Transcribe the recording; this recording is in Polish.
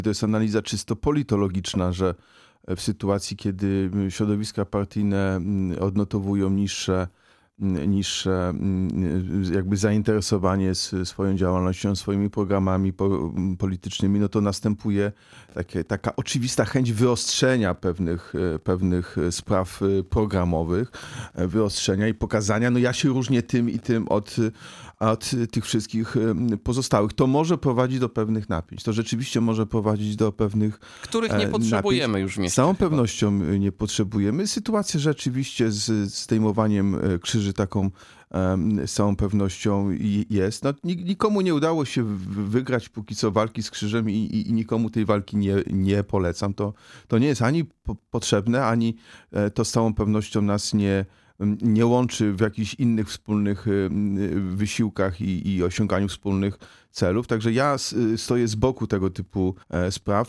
To jest analiza czysto politologiczna, że w sytuacji, kiedy środowiska partyjne odnotowują niższe jakby zainteresowanie swoją działalnością, swoimi programami politycznymi, no to następuje taka oczywista chęć wyostrzenia pewnych spraw programowych, wyostrzenia i pokazania, no ja się różnię tym i tym od tych wszystkich pozostałych. To może prowadzić do pewnych napięć. To rzeczywiście może prowadzić do pewnych Których nie potrzebujemy już w Z mieście. całą pewnością nie potrzebujemy. Sytuacja rzeczywiście z zdejmowaniem krzyży taką z całą pewnością jest. No, nikomu nie udało się wygrać póki co walki z krzyżem i nikomu tej walki nie polecam. To nie jest ani potrzebne, ani to z całą pewnością nas nie łączy w jakichś innych wspólnych wysiłkach i osiąganiu wspólnych celów. Także ja stoję z boku tego typu spraw.